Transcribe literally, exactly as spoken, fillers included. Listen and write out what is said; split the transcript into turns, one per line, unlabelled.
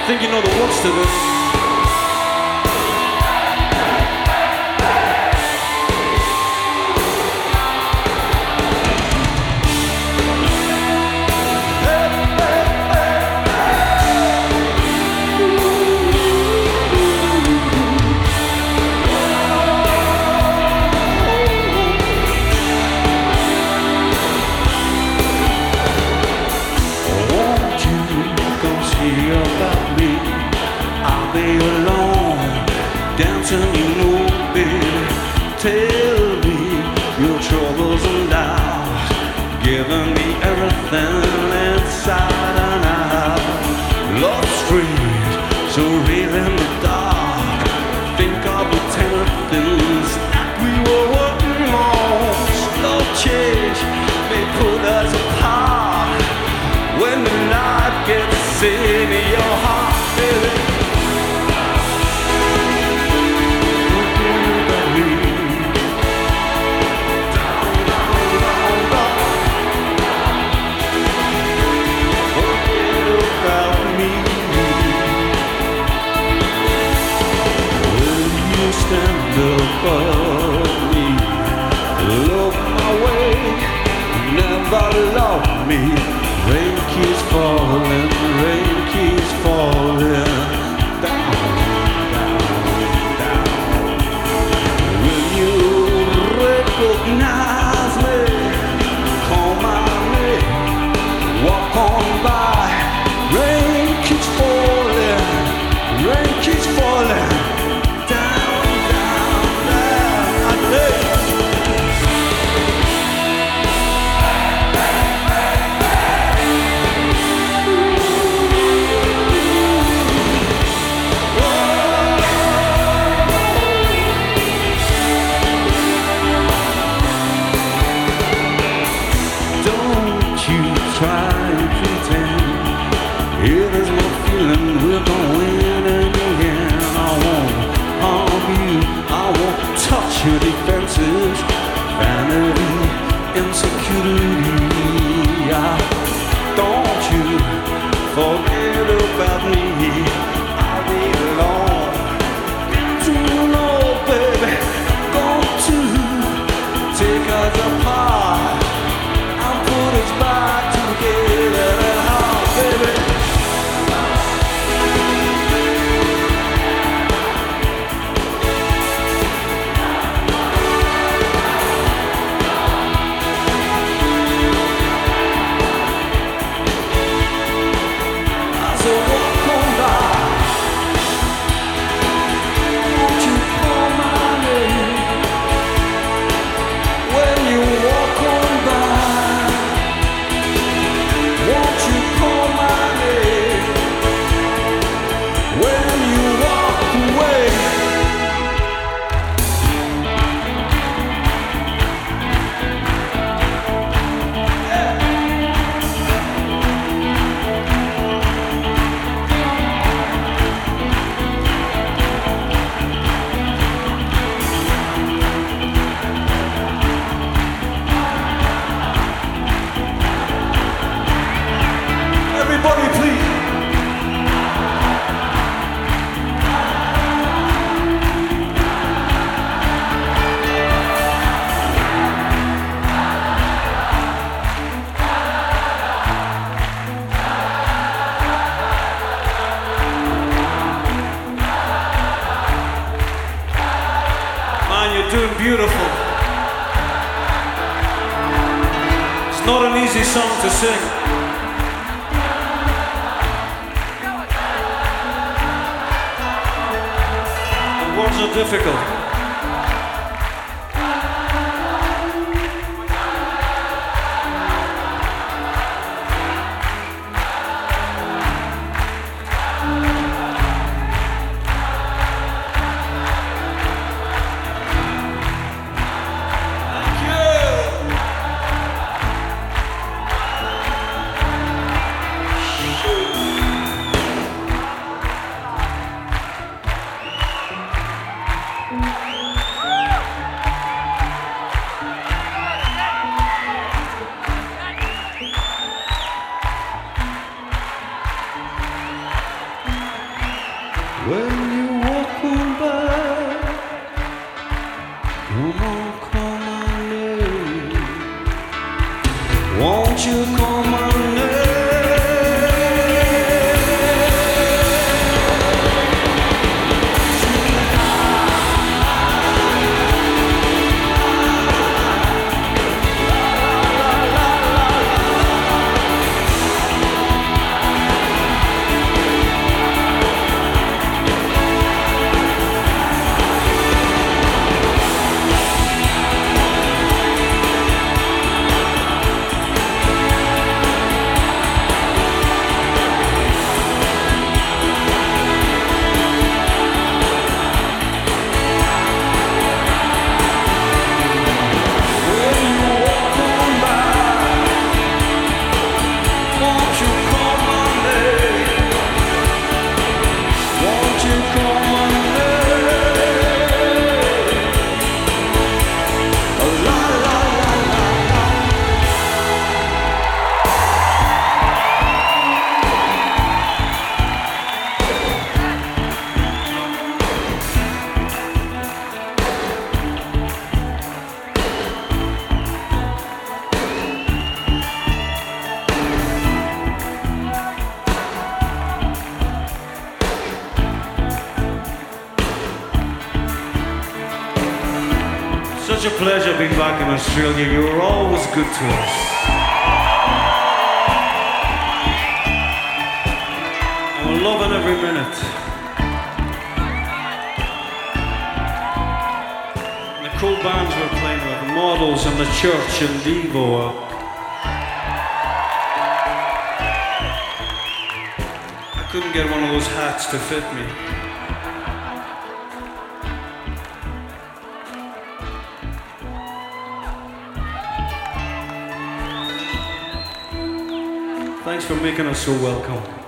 think you know the words to this. Dancing, you know, baby, tell me your troubles and doubts, giving me everything inside and out. Love street, so real in the dark. Think of the tender things that we were working on. Slow change may put us apart. When the night gets in your heart, baby. Stand above me, look my way, never love me. Rain keeps falling, rain keeps falling down, down, down. Will you recognize me? Call my name, walk on by. Rain keeps falling, rain keeps falling. Try and pretend it is my feeling we're gonna win in the end. I won't harm you, I won't touch your defenses, vanity, insecurity. Yeah. Don't you forget about me, I'll be alone. Got to know, baby, going to take us apart and put us back together, baby. So walk on by. Won't you call my name when you walk on by? Won't you call my name when you walk away? Everybody, please. Man, you're doing beautiful. It's not an easy song to sing. Words are difficult. Thank you. Mm-hmm. such a pleasure being back in Australia. You were always good to us. And we're loving every minute. And the cool bands we're playing with, the Models and the Church and Devo. I couldn't get one of those hats to fit me. Thanks for making us so welcome.